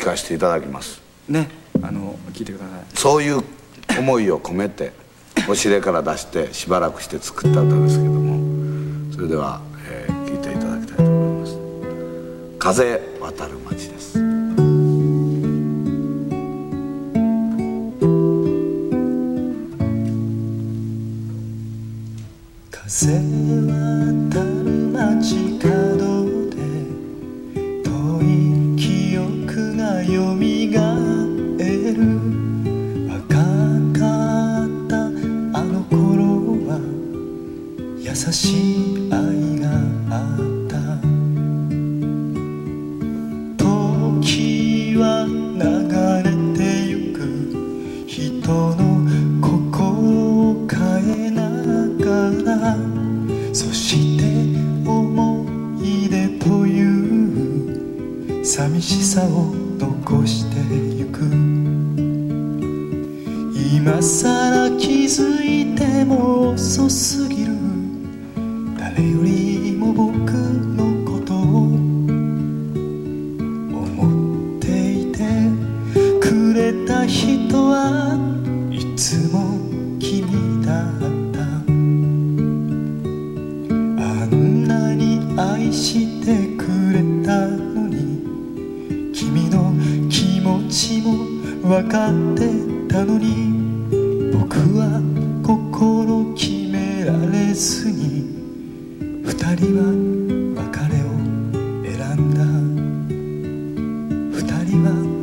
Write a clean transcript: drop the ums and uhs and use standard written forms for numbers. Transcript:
かせていただきますね。聞いてください。 そういう思いを込めておしれから出してしばらくして作った歌ですけども、それでは、聴いていただきたいと思います。風渡る街です。 風渡る街角で遠い記憶がよみがえる。若かったあの頃は優しい愛があった。時は流れてゆく。人の心を変えながら、そして思い出という寂しさを残してゆく。今さら気づいても遅すぎる。誰よりも僕のことを思っていてくれた人はいつも君だった。あんなに愛してくれたのに、君の気持ちも分かってたのに、僕は心決められずに二人は別れを選んだ。二人は